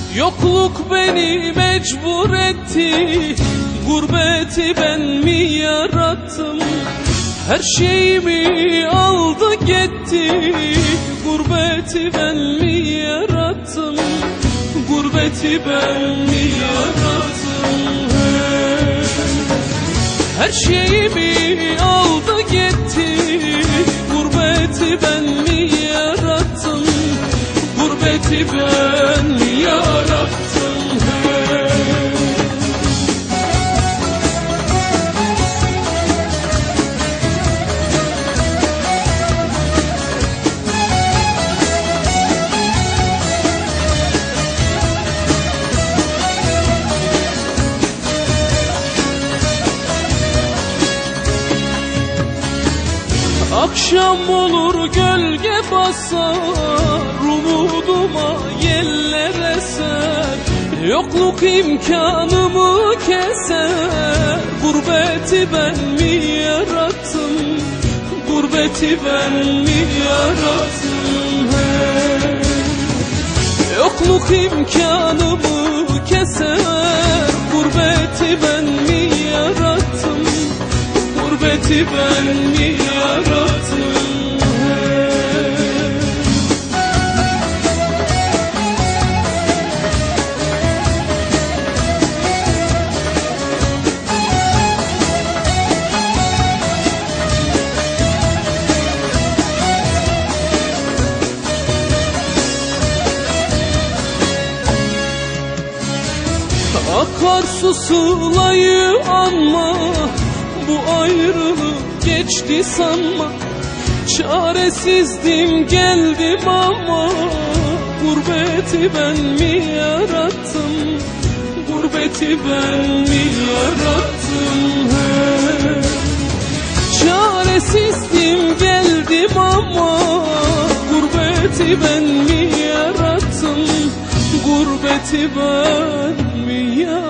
Yokluk beni mecbur etti, gurbeti ben mi yarattım? Her şeyimi aldı gitti, gurbeti ben mi yarattım? Gurbeti ben mi yarattım? Her şeyimi aldı gitti, gurbeti ben mi yarattım? Gurbeti ben mi yarattım? Akşam olur gölge basar, umuduma yeller eser. Yokluk imkanımı keser, gurbeti ben mi yarattım? Gurbeti ben mi yarattım? Yokluk imkanımı keser, gurbeti ben mi yarattım? Gurbeti ben mi yarattım? Akarsu sulayı anma, bu ayrılık geçti sanma. Çaresizdim geldim ama, gurbeti ben mi yarattım? Gurbeti ben mi yarattım? Çaresizdim geldim ama, gurbeti ben mi yarattım? Gurbeti ben mi yarattım?